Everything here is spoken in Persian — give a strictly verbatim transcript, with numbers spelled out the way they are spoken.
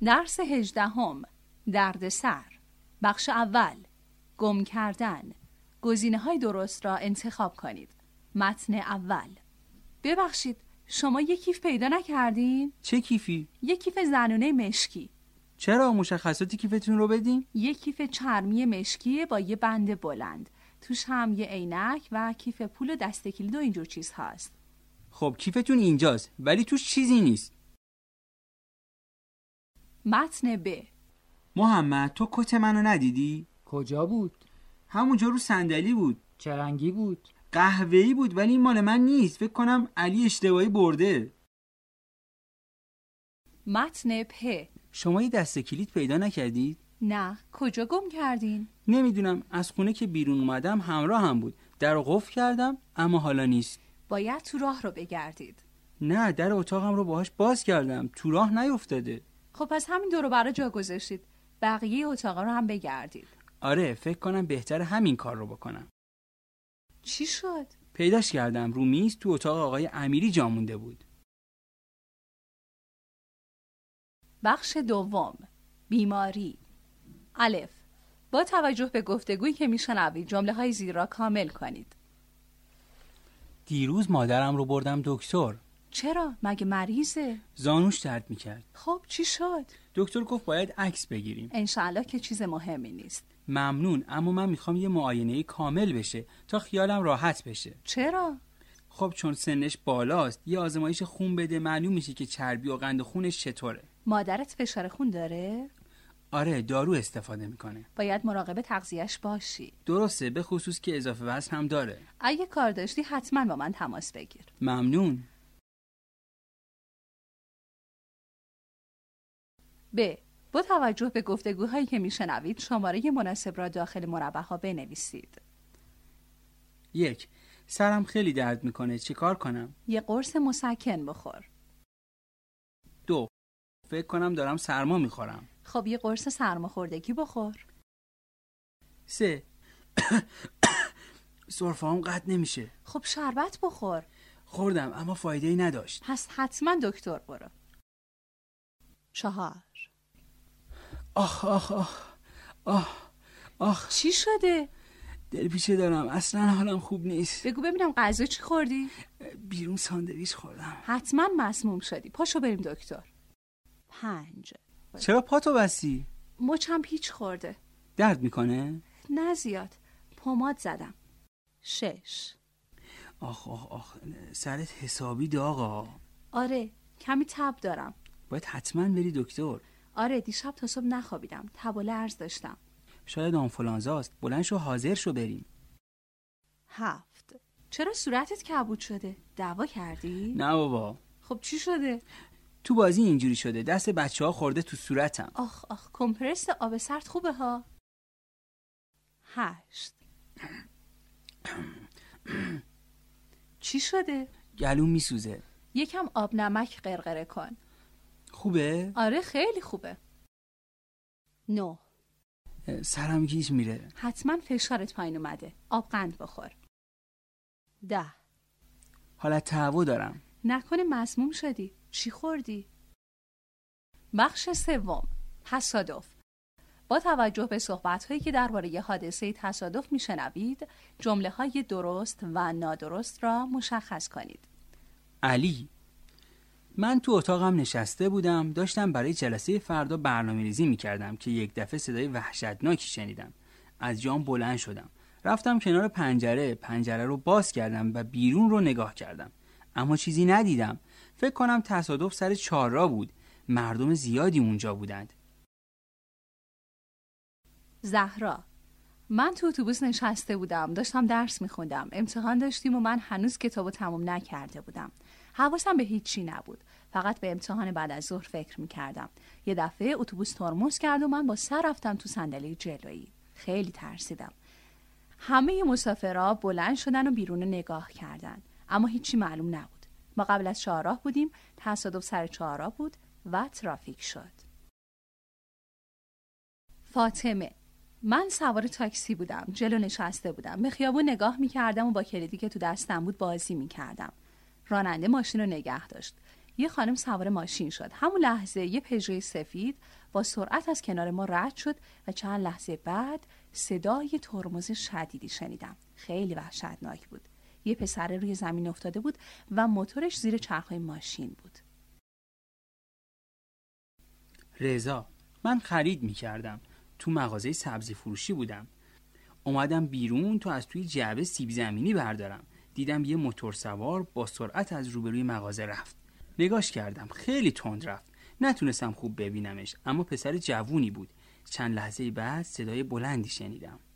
درس هجدهم، دردسر. بخش اول، گم کردن. گزینه‌های درست را انتخاب کنید. متن اول. ببخشید، شما یک کیف پیدا نکردین؟ چه کیفی؟ یک کیف زنونه مشکی. چرا؟ مشخصات کیفتون رو بدین؟ یک کیف چرمی مشکی با یه بند بلند. توش هم یه عینک و کیف پول و دسته کلید و اینجور چیز هست. خب کیفتون اینجاست ولی توش چیزی نیست. متن ب. محمد تو کت منو ندیدی؟ کجا بود؟ همونجا رو صندلی بود. چه رنگی بود؟ قهوه‌ای بود ولی این مال من نیست. فکر کنم علی اشتباهی برده. متن پ. شما یه دسته کلید پیدا نکردید؟ نه، کجا گم کردین؟ نمیدونم، از خونه که بیرون اومدم همراه هم بود. در رو قفل کردم اما حالا نیست. باید تو راه رو بگردید. نه، در اتاقم رو باهاش باز کردم، تو راه نیفتاده. خب پس همین دو رو برای جا گذاشتید. بقیه اتاقا رو هم بگردید. آره، فکر کنم بهتر همین کار رو بکنم. چی شد؟ پیداش کردم، رو میز تو اتاق آقای امیری جا مونده بود. بخش دوم، بیماری. الف. با توجه به گفتگویی که میشنوید جمله های زیر را کامل کنید. دیروز مادرم رو بردم دکتر. چرا؟ مگه مریضه؟ زانوش درد میکرد. خب چی شد؟ دکتر گفت باید عکس بگیریم. انشالله که چیز مهمی نیست. ممنون، اما من میخوام یه معاینه کامل بشه تا خیالم راحت بشه. چرا؟ خب چون سنش بالاست یه آزمایش خون بده معلوم میشه که چربی و قند خونش چطوره. مادرت فشار خون داره؟ آره، دارو استفاده میکنه. باید مراقب تغذیه‌اش باشی. درسته، به خصوص که اضافه وزن هم داره. اگه کار داشتی حتما با من تماس بگیر. ممنون. ب. با توجه به گفتگوهایی که میشنوید شماره مناسب را داخل مربع ها بنویسید. یک. سرم خیلی درد میکنه، چی کار کنم؟ یه قرص مسکن بخور. دو. فکر کنم دارم سرما میخورم. خب یه قرص سرماخوردگی بخور. سه. سرفه‌ام قطع نمیشه. خب شربت بخور. خوردم اما فایده‌ای نداشت. پس حتما دکتر برو. چهار. آخ آخ آخ آخ آخ. چی شده؟ دلپیچه دارم، اصلا حالم خوب نیست. بگو ببینم غذا چی خوردی؟ بیرون ساندویچ خوردم. حتما مسموم شدی، پاشو بریم دکتر. پنج. چرا پاتو بستی؟ مچم پیچ خورده. درد میکنه؟ نه زیاد، پماد زدم. شش. آخ آخ آخ سرت حسابی داغا. آره، کمی تب دارم. باید حتما بری دکتر. آره، دیشب تا صبح نخوابیدم، تب و لرز داشتم. شاید آنفولانزاست، بلند شو حاضر شو بریم. هفت. چرا صورتت کبود شده؟ دعوا کردی؟ نه بابا. خب چی شده؟ تو بازی اینجوری شده، دست بچه ها خورده تو صورتم. آخ آخ کمپرس آب سرد خوبه ها. هشت. چی شده؟ گلوم میسوزه. یکم آب نمک غرغره کن. خوبه؟ آره خیلی خوبه. نه. سرم گیج میره. حتما فشارت پایین اومده، آب قند بخور. ده. حالت تهوع دارم. نکنه مسموم شدی؟ چی خوردی؟ بخش سوم، تصادف. با توجه به صحبت‌هایی که درباره ی حادثه تصادف میشنوید جمله‌های درست و نادرست را مشخص کنید. علی: من تو اتاقم نشسته بودم، داشتم برای جلسه فردا برنامه‌ریزی می‌کردم که یک دفعه صدای وحشتناکی شنیدم. از جام بلند شدم، رفتم کنار پنجره، پنجره رو باز کردم و بیرون رو نگاه کردم، اما چیزی ندیدم. فکر کنم تصادف سر چهارراه بود، مردم زیادی اونجا بودند. زهرا: من تو اتوبوس نشسته بودم، داشتم درس میخوندم، امتحان داشتیم و من هنوز کتابو تموم نکرده بودم. حواسم به هیچی نبود، فقط به امتحان بعد از ظهر فکر میکردم. یه دفعه اتوبوس ترمز کرد و من با سر رفتم تو صندلی جلویی. خیلی ترسیدم. همه مسافرها بلند شدن و بیرون نگاه کردن، اما هیچی معلوم نبود. ما قبل از چهارراه بودیم، تصادف سر چهارراه بود و ترافیک شد. فاطمه: من سوار تاکسی بودم، جلو نشسته بودم، به خیابون نگاه میکردم و با کلیدی که تو دستم بود بازی میکردم. راننده ماشین رو نگه داشت. یه خانم سوار ماشین شد. همون لحظه یه پژو سفید با سرعت از کنار ما رد شد و چند لحظه بعد صدای ترمز شدیدی شنیدم. خیلی وحشتناک بود. یه پسر روی زمین افتاده بود و موتورش زیر چرخهای ماشین بود. رضا، من خرید می‌کردم. تو مغازه سبزی فروشی بودم. اومدم بیرون تو از توی جعبه سیب زمینی بردارم. دیدم یه موتور سوار با سرعت از روبروی مغازه رفت. نگاش کردم، خیلی تند رفت. نتونستم خوب ببینمش، اما پسر جوونی بود. چند لحظه بعد صدای بلندی شنیدم.